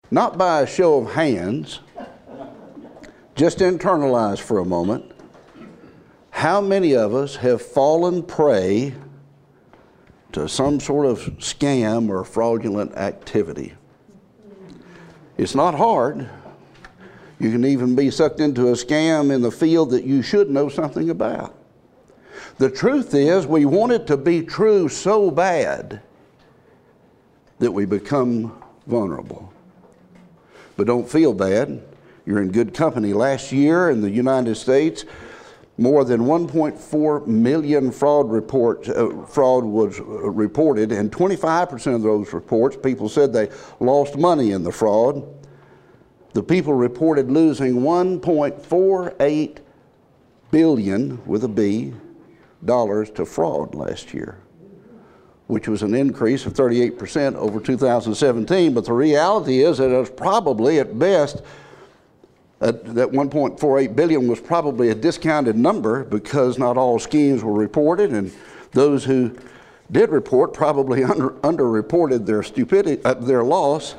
Not by a show of hands, just internalize for a moment. How many of us have fallen prey to some sort of scam or fraudulent activity? It's not hard. You can even be sucked into a scam in the field that you should know something about. The truth is, we want it to be true so bad that we become vulnerable. But don't feel bad. You're in good company. Last year in the United States, more than 1.4 million fraud was reported, and 25% of those reports, people said they lost money in the fraud. The people reported losing $1.48 billion, with a B, dollars to fraud last year, which was an increase of 38% over 2017. But the reality is that it was probably, at best, that 1.48 billion was probably a discounted number, because not all schemes were reported, and those who did report probably underreported their stupidity, their loss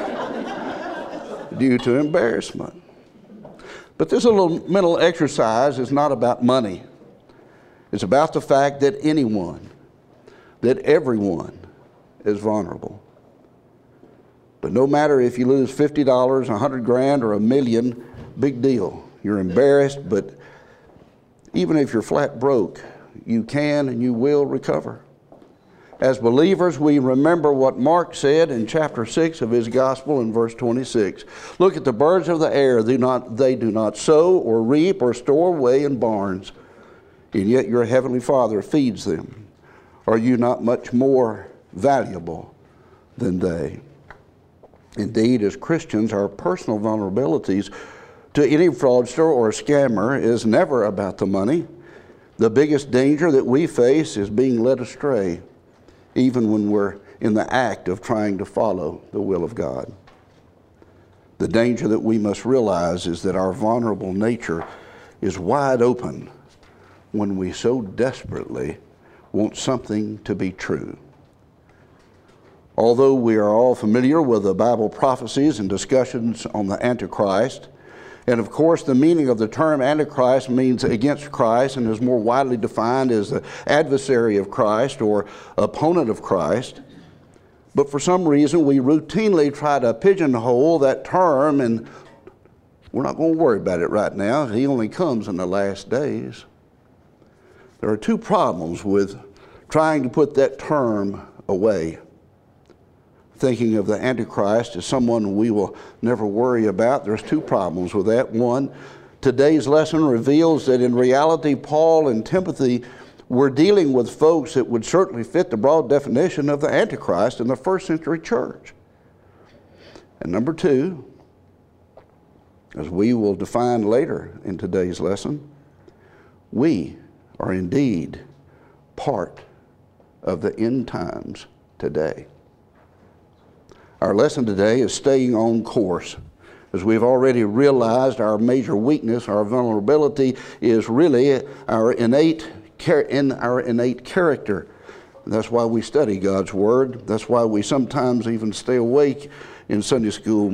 due to embarrassment. But this little mental exercise is not about money. It's about the fact that anyone, that everyone is vulnerable. But no matter if you lose $50, $100 grand, or $1 million, big deal. You're embarrassed, but even if you're flat broke, you can and you will recover. As believers, we remember what Mark said in chapter 6 of his gospel in verse 26. Look at the birds of the air. They do not sow or reap or store away in barns, and yet your heavenly Father feeds them. Are you not much more valuable than they? Indeed, as Christians, our personal vulnerabilities to any fraudster or scammer is never about the money. The biggest danger that we face is being led astray, even when we're in the act of trying to follow the will of God. The danger that we must realize is that our vulnerable nature is wide open when we so desperately want something to be true. Although we are all familiar with the Bible prophecies and discussions on the Antichrist, and of course the meaning of the term Antichrist means against Christ, and is more widely defined as the adversary of Christ or opponent of Christ. But for some reason we routinely try to pigeonhole that term, and we're not going to worry about it right now. He only comes in the last days. There are two problems with trying to put that term away. Thinking of the Antichrist as someone we will never worry about. There's two problems with that. One, today's lesson reveals that in reality, Paul and Timothy were dealing with folks that would certainly fit the broad definition of the Antichrist in the first century church. And number two, as we will define later in today's lesson, we are indeed part of the end times today. Our lesson today is staying on course. As we've already realized, our major weakness, our vulnerability, is really our innate character. That's why we study God's Word. That's why we sometimes even stay awake in Sunday school,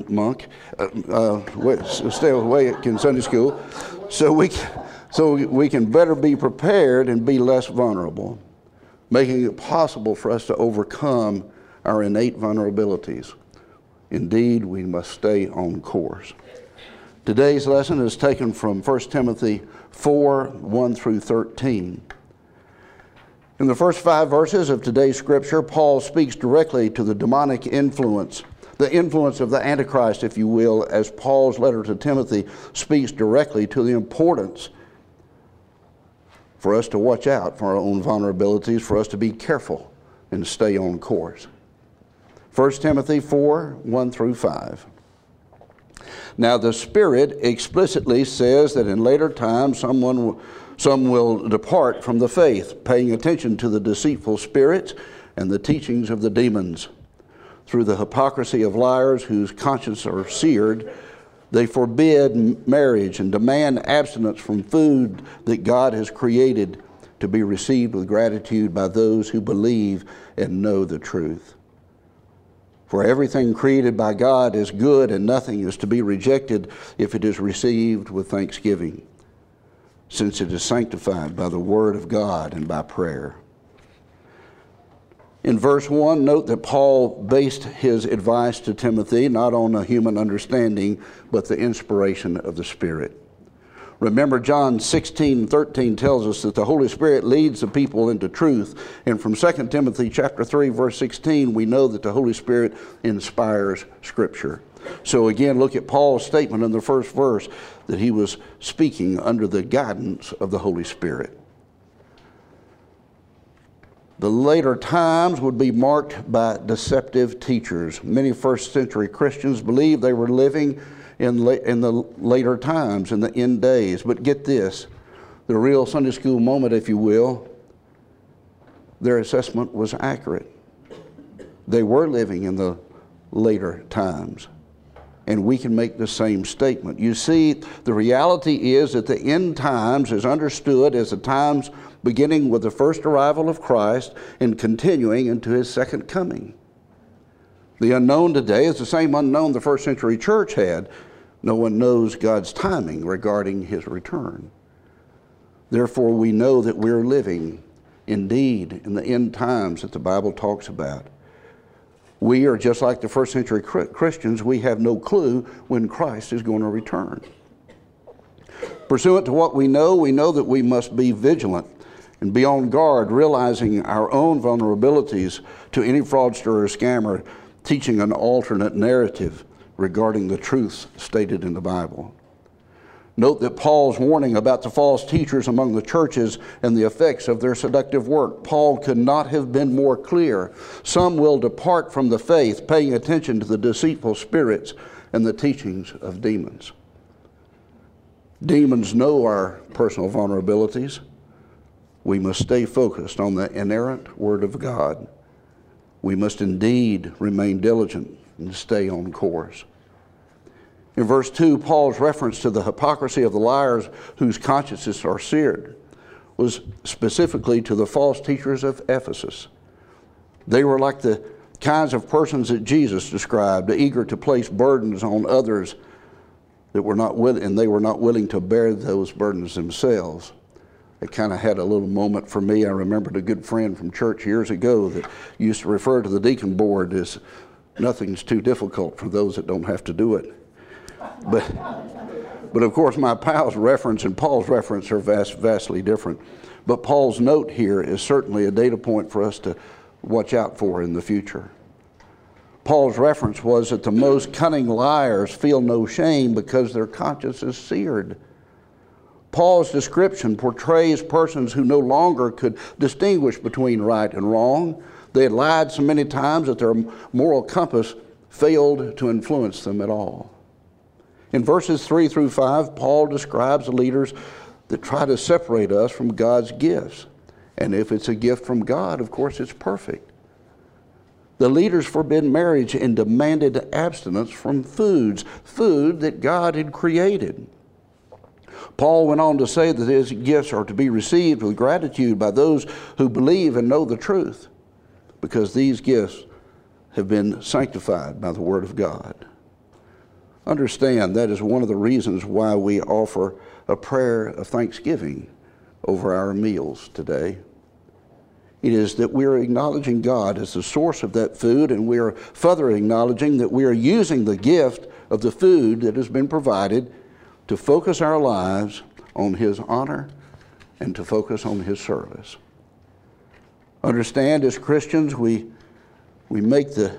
stay awake in Sunday school, so we can better be prepared and be less vulnerable, making it possible for us to overcome our innate vulnerabilities. Indeed, we must stay on course. Today's lesson is taken from 1 Timothy 4, 1 through 13. In the first 5 verses of today's scripture, Paul speaks directly to the demonic influence, the influence of the Antichrist, if you will, as Paul's letter to Timothy speaks directly to the importance for us to watch out for our own vulnerabilities, for us to be careful and stay on course. 1 Timothy 4, 1 through 5. Now the Spirit explicitly says that in later times some will depart from the faith, paying attention to the deceitful spirits and the teachings of the demons. Through the hypocrisy of liars whose consciences are seared, they forbid marriage and demand abstinence from food that God has created to be received with gratitude by those who believe and know the truth. For everything created by God is good, and nothing is to be rejected if it is received with thanksgiving, since it is sanctified by the word of God and by prayer. In verse 1, note that Paul based his advice to Timothy not on a human understanding, but the inspiration of the Spirit. Remember, John 16:13 tells us that the Holy Spirit leads the people into truth. And from 2 Timothy chapter 3, verse 16, we know that the Holy Spirit inspires Scripture. So again, look at Paul's statement in the first verse that he was speaking under the guidance of the Holy Spirit. The later times would be marked by deceptive teachers. Many first century Christians believed they were living in the later times, in the end days. But get this, the real Sunday school moment, if you will, their assessment was accurate. They were living in the later times. And we can make the same statement. You see, the reality is that the end times is understood as the times beginning with the first arrival of Christ and continuing into his second coming. The unknown today is the same unknown the first century church had. No one knows God's timing regarding his return. Therefore, we know that we're living indeed in the end times that the Bible talks about. We are just like the first century Christians. We have no clue when Christ is going to return. Pursuant to what we know that we must be vigilant and be on guard, realizing our own vulnerabilities to any fraudster or scammer teaching an alternate narrative regarding the truths stated in the Bible. Note that Paul's warning about the false teachers among the churches and the effects of their seductive work. Paul could not have been more clear. Some will depart from the faith, paying attention to the deceitful spirits and the teachings of demons. Demons know our personal vulnerabilities. We must stay focused on the inerrant Word of God. We must indeed remain diligent and stay on course. In verse 2, Paul's reference to the hypocrisy of the liars whose consciences are seared was specifically to the false teachers of Ephesus. They were like the kinds of persons that Jesus described, eager to place burdens on others that were not willing, and they were not willing to bear those burdens themselves. It kind of had a little moment for me. I remembered a good friend from church years ago that used to refer to the deacon board as nothing's too difficult for those that don't have to do it. But of course, my pal's reference and Paul's reference are vastly different. But Paul's note here is certainly a data point for us to watch out for in the future. Paul's reference was that the most cunning liars feel no shame because their conscience is seared. Paul's description portrays persons who no longer could distinguish between right and wrong. They had lied so many times that their moral compass failed to influence them at all. In verses 3 through 5, Paul describes the leaders that try to separate us from God's gifts. And if it's a gift from God, of course, it's perfect. The leaders forbid marriage and demanded abstinence from food that God had created. Paul went on to say that his gifts are to be received with gratitude by those who believe and know the truth, because these gifts have been sanctified by the Word of God. Understand that is one of the reasons why we offer a prayer of thanksgiving over our meals today. It is that we are acknowledging God as the source of that food, and we are further acknowledging that we are using the gift of the food that has been provided to focus our lives on His honor and to focus on His service. Understand, as Christians, we make the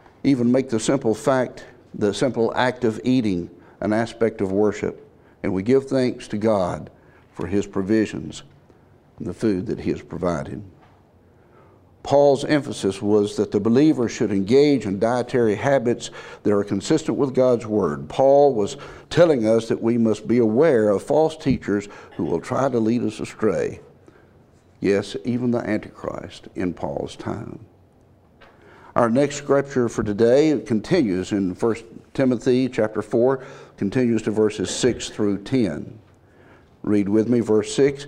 simple act of eating an aspect of worship, and we give thanks to God for His provisions and the food that He has provided. Paul's emphasis was that the believer should engage in dietary habits that are consistent with God's Word. Paul was telling us that we must be aware of false teachers who will try to lead us astray. Yes, even the Antichrist in Paul's time. Our next scripture for today continues in 1 Timothy chapter 4, continues to verses 6 through 10. Read with me verse 6.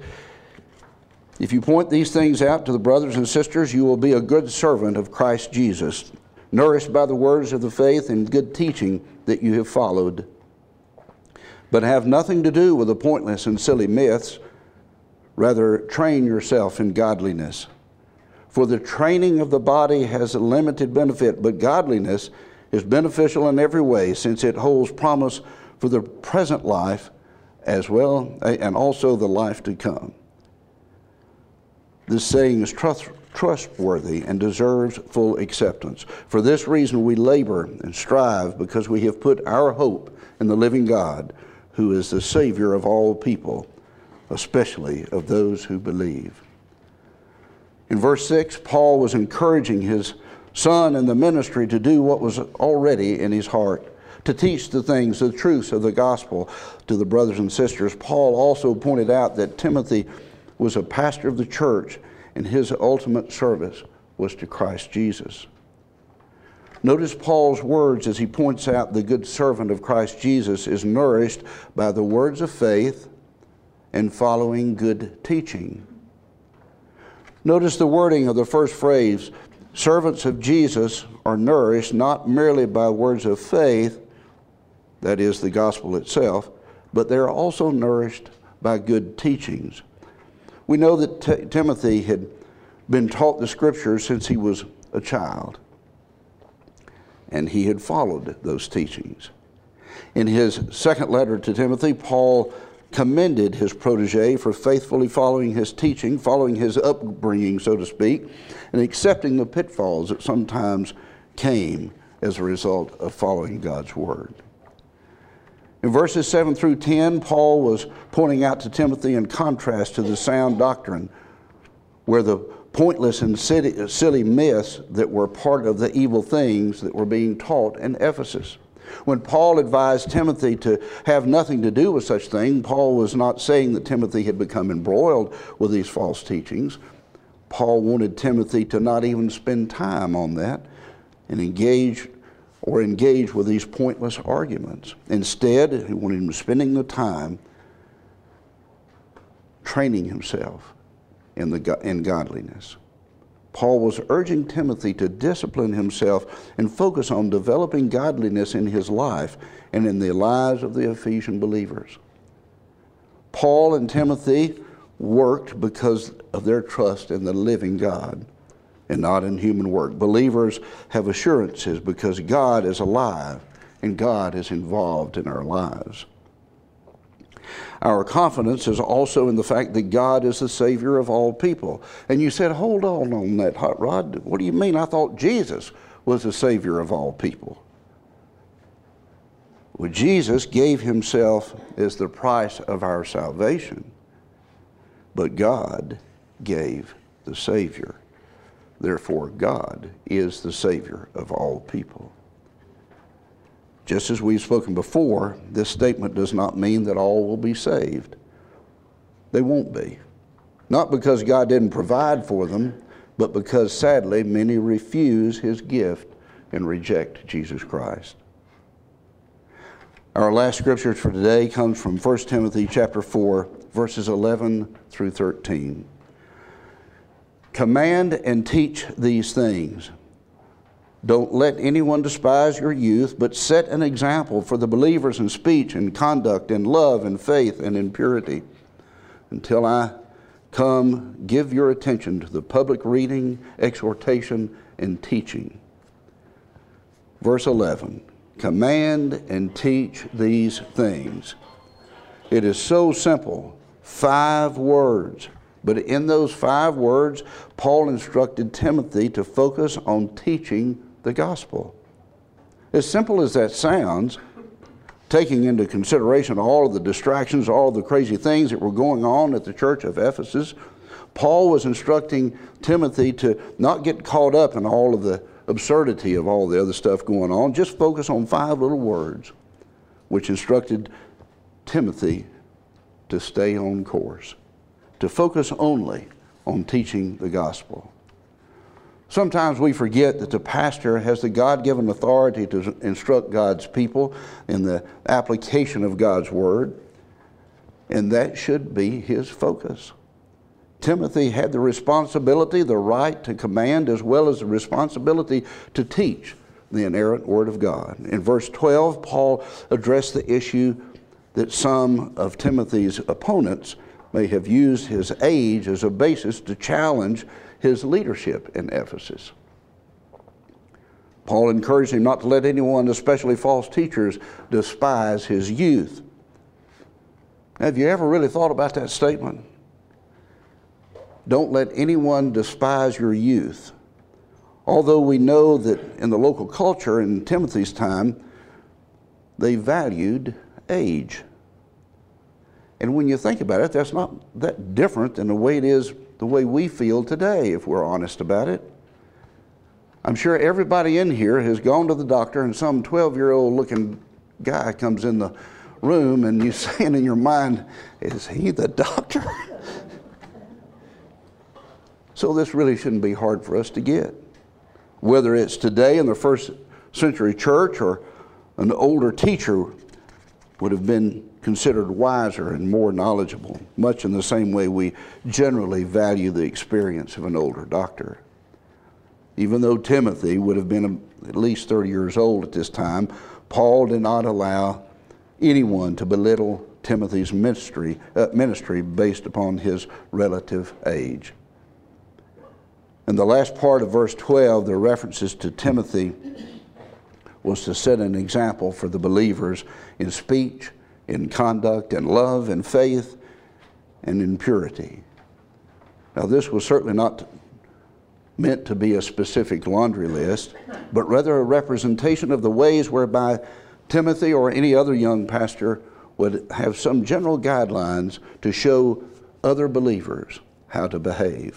If you point these things out to the brothers and sisters, you will be a good servant of Christ Jesus, nourished by the words of the faith and good teaching that you have followed. But have nothing to do with the pointless and silly myths. Rather, train yourself in godliness. For the training of the body has a limited benefit, but godliness is beneficial in every way, since it holds promise for the present life as well, and also the life to come. This saying is trustworthy and deserves full acceptance. For this reason we labor and strive, because we have put our hope in the living God, who is the Savior of all people, especially of those who believe. In verse 6, Paul was encouraging his son in the ministry to do what was already in his heart, to teach the things, the truths of the gospel to the brothers and sisters. Paul also pointed out that Timothy was a pastor of the church, and his ultimate service was to Christ Jesus. Notice Paul's words as he points out the good servant of Christ Jesus is nourished by the words of faith and following good teaching. Notice the wording of the first phrase. Servants of Jesus are nourished not merely by words of faith, that is the gospel itself, but they're also nourished by good teachings. We know that Timothy had been taught the scriptures since he was a child, and he had followed those teachings. In his second letter to Timothy, Paul commended his protege for faithfully following his teaching, following his upbringing, so to speak, and accepting the pitfalls that sometimes came as a result of following God's word. In verses 7 through 10, Paul was pointing out to Timothy in contrast to the sound doctrine, where the pointless and silly myths that were part of the evil things that were being taught in Ephesus. When Paul advised Timothy to have nothing to do with such things, Paul was not saying that Timothy had become embroiled with these false teachings. Paul wanted Timothy to not even spend time on that and engage with these pointless arguments. Instead, he wanted him spending the time training himself in godliness. Paul was urging Timothy to discipline himself and focus on developing godliness in his life and in the lives of the Ephesian believers. Paul and Timothy worked because of their trust in the living God and not in human work. Believers have assurances because God is alive and God is involved in our lives. Our confidence is also in the fact that God is the Savior of all people. And you said, hold on that, Hot Rod. What do you mean? I thought Jesus was the Savior of all people. Well, Jesus gave himself as the price of our salvation, but God gave the Savior. Therefore, God is the Savior of all people. Just as we've spoken before, this statement does not mean that all will be saved. They won't be. Not because God didn't provide for them, but because sadly many refuse his gift and reject Jesus Christ. Our last scripture for today comes from 1 Timothy chapter 4, verses 11 through 13. Command and teach these things. Don't let anyone despise your youth, but set an example for the believers in speech and conduct, in love and faith and in purity. Until I come, give your attention to the public reading, exhortation, and teaching. Verse 11, command and teach these things. It is so simple, 5 words. But in those 5 words, Paul instructed Timothy to focus on teaching the gospel. As simple as that sounds, taking into consideration all of the distractions, all of the crazy things that were going on at the church of Ephesus, Paul was instructing Timothy to not get caught up in all of the absurdity of all the other stuff going on. Just focus on 5 little words, which instructed Timothy to stay on course, to focus only on teaching the gospel. Sometimes we forget that the pastor has the God-given authority to instruct God's people in the application of God's word, and that should be his focus. Timothy had the responsibility, the right to command, as well as the responsibility to teach the inerrant Word of God. In verse 12, Paul addressed the issue that some of Timothy's opponents may have used his age as a basis to challenge his leadership in Ephesus. Paul encouraged him not to let anyone, especially false teachers, despise his youth. Have you ever really thought about that statement? Don't let anyone despise your youth. Although we know that in the local culture in Timothy's time, they valued age. And when you think about it, that's not that different than the way it is, the way we feel today, if we're honest about it. I'm sure everybody in here has gone to the doctor and some 12-year-old looking guy comes in the room and you saying in your mind, is he the doctor? So this really shouldn't be hard for us to get. Whether it's today in the first century church or an older teacher would have been considered wiser and more knowledgeable, much in the same way we generally value the experience of an older doctor. Even though Timothy would have been at least 30 years old at this time, Paul did not allow anyone to belittle Timothy's ministry based upon his relative age. In the last part of verse 12, the references to Timothy was to set an example for the believers in speech, in conduct, in love, in faith, and in purity. Now, this was certainly not meant to be a specific laundry list, but rather a representation of the ways whereby Timothy or any other young pastor would have some general guidelines to show other believers how to behave.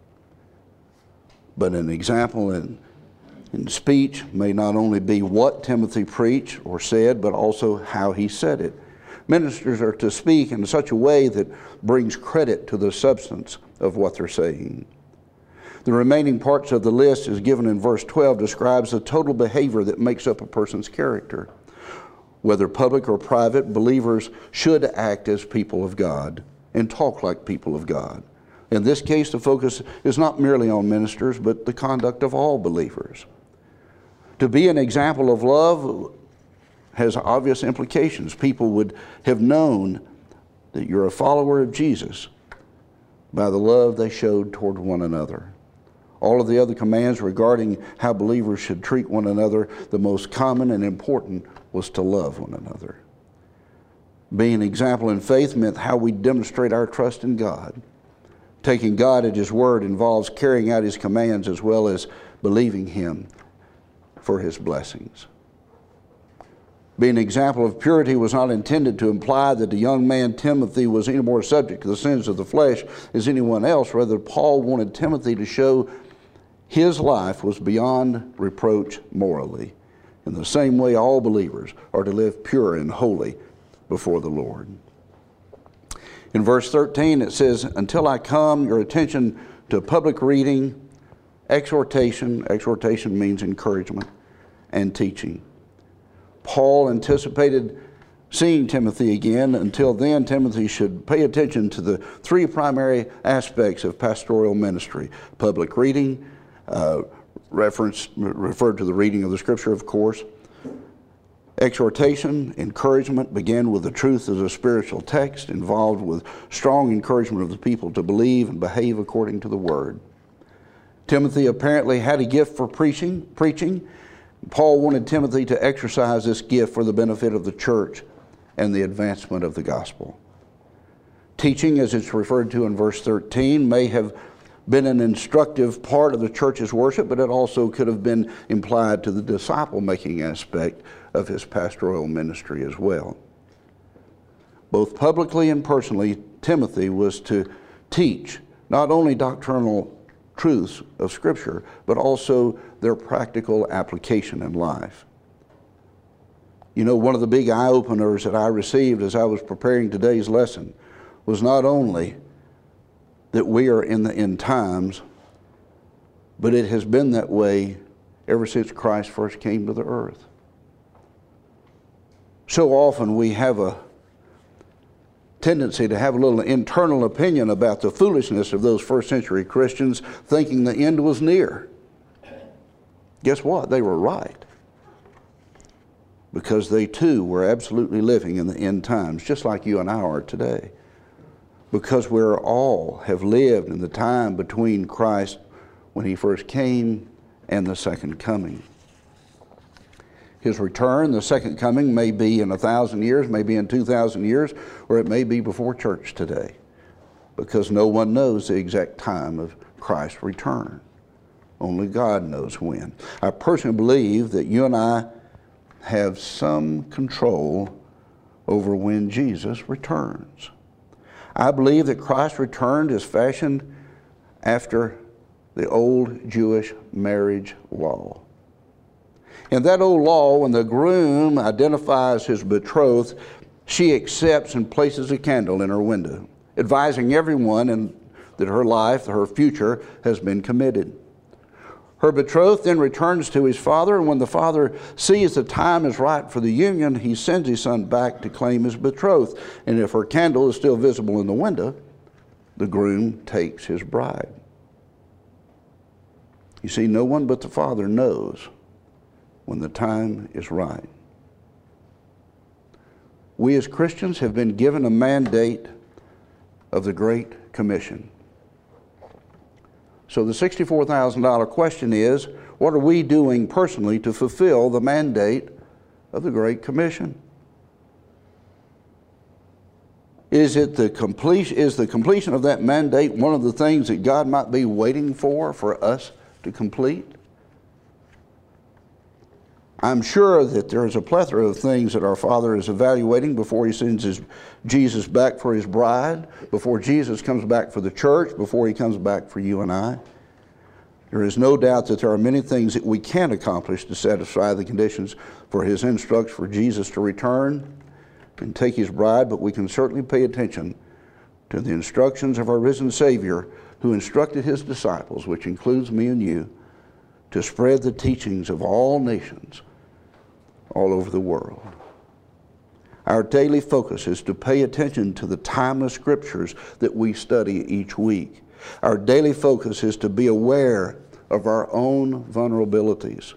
But an example in speech may not only be what Timothy preached or said, but also how he said it. Ministers are to speak in such a way that brings credit to the substance of what they're saying. The remaining parts of the list, as given in verse 12, describes the total behavior that makes up a person's character. Whether public or private, believers should act as people of God and talk like people of God. In this case, the focus is not merely on ministers, but the conduct of all believers. To be an example of love has obvious implications. People would have known that you're a follower of Jesus by the love they showed toward one another. All of the other commands regarding how believers should treat one another, the most common and important was to love one another. Being an example in faith meant how we demonstrate our trust in God. Taking God at His word involves carrying out His commands as well as believing Him for His blessings. Being an example of purity was not intended to imply that the young man Timothy was any more subject to the sins of the flesh as anyone else. Rather, Paul wanted Timothy to show his life was beyond reproach morally. In the same way, all believers are to live pure and holy before the Lord. In verse 13, it says, until I come, your attention to public reading, exhortation means encouragement, and teaching. Paul anticipated seeing Timothy again. Until then, Timothy should pay attention to the three primary aspects of pastoral ministry. Public reading, referred to the reading of the Scripture, of course. Exhortation, encouragement, began with the truth of the spiritual text, involved with strong encouragement of the people to believe and behave according to the Word. Timothy apparently had a gift for preaching. Paul wanted Timothy to exercise this gift for the benefit of the church and the advancement of the gospel. Teaching, as it's referred to in verse 13, may have been an instructive part of the church's worship, but it also could have been implied to the disciple-making aspect of his pastoral ministry as well. Both publicly and personally, Timothy was to teach not only doctrinal truths of Scripture, but also their practical application in life. You know, one of the big eye-openers that I received as I was preparing today's lesson was not only that we are in the end times, but it has been that way ever since Christ first came to the earth. So often we have a tendency to have a little internal opinion about the foolishness of those first century Christians thinking the end was near. Guess what? They were right. because they too were absolutely living in the end times, just like you and I are today. Because we all have lived in the time between Christ when he first came and the second coming. His return, the second coming, may be in 1,000 years, may be in 2,000 years, or it may be before church today, because no one knows the exact time of Christ's return. Only God knows when. I personally believe that you and I have some control over when Jesus returns. I believe that Christ's return is fashioned after the old Jewish marriage law. In that old law, when the groom identifies his betrothed, she accepts and places a candle in her window, advising everyone that her life, her future, has been committed. Her betrothed then returns to his father, and when the father sees the time is right for the union, he sends his son back to claim his betrothed. And if her candle is still visible in the window, the groom takes his bride. You see, no one but the Father knows when the time is right. We as Christians have been given a mandate of the Great Commission. So the $64,000 question is, what are we doing personally to fulfill the mandate of the Great Commission? Is the completion of that mandate one of the things that God might be waiting for us to complete? I'm sure that there is a plethora of things that our Father is evaluating before he sends Jesus back for his bride, before Jesus comes back for the church, before he comes back for you and I. There is no doubt that there are many things that we can accomplish to satisfy the conditions for his instructions for Jesus to return and take his bride, but we can certainly pay attention to the instructions of our risen Savior, who instructed his disciples, which includes me and you, to spread the teachings of all nations all over the world. Our daily focus is to pay attention to the timeless scriptures that we study each week. Our daily focus is to be aware of our own vulnerabilities.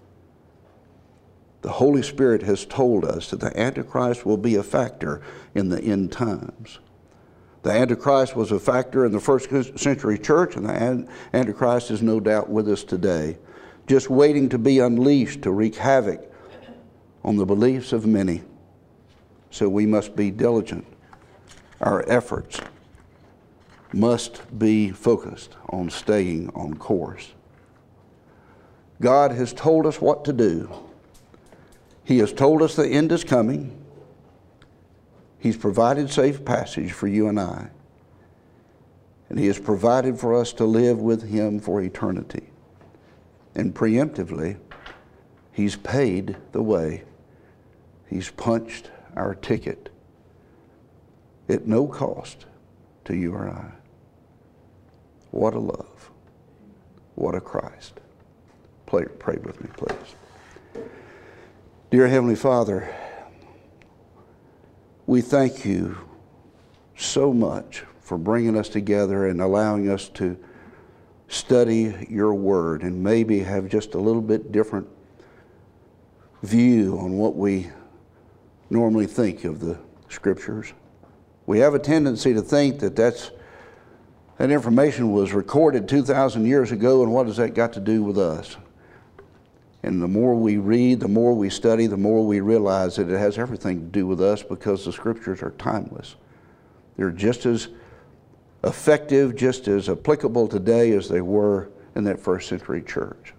The Holy Spirit has told us that the Antichrist will be a factor in the end times. The Antichrist was a factor in the first century church, and the Antichrist is no doubt with us today, just waiting to be unleashed to wreak havoc on the beliefs of many. So we must be diligent. Our efforts must be focused on staying on course. God has told us what to do. He has told us the end is coming. He's provided safe passage for you and I. And he has provided for us to live with him for eternity. And preemptively, he's paid the way. He's punched our ticket at no cost to you or I. What a love. What a Christ. Pray with me, please. Dear Heavenly Father, we thank you so much for bringing us together and allowing us to study your word and maybe have just a little bit different view on what we normally think of the scriptures. We have a tendency to think that that information was recorded 2,000 years ago, and what has that got to do with us? And the more we read, the more we study, the more we realize that it has everything to do with us, because the scriptures are timeless. They're just as effective, just as applicable today as they were in that first century church.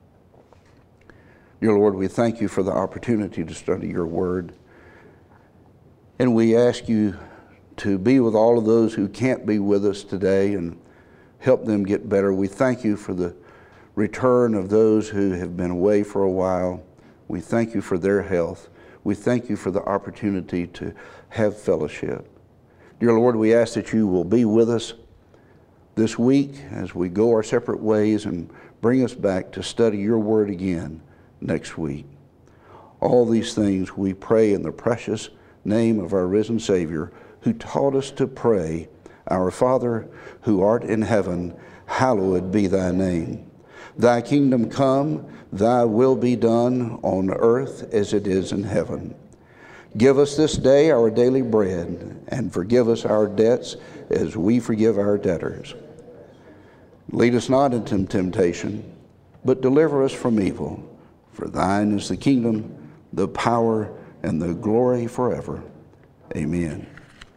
Dear Lord, we thank you for the opportunity to study your word. And we ask you to be with all of those who can't be with us today and help them get better. We thank you for the return of those who have been away for a while. We thank you for their health. We thank you for the opportunity to have fellowship. Dear Lord, we ask that you will be with us this week as we go our separate ways, and bring us back to study your word again next week. All these things we pray in the precious name of our risen Savior, who taught us to pray, Our Father, who art in heaven, hallowed be thy name. Thy kingdom come, thy will be done on earth as it is in heaven. Give us this day our daily bread, and forgive us our debts as we forgive our debtors. Lead us not into temptation, but deliver us from evil. For thine is the kingdom, the power, and the glory forever. Amen.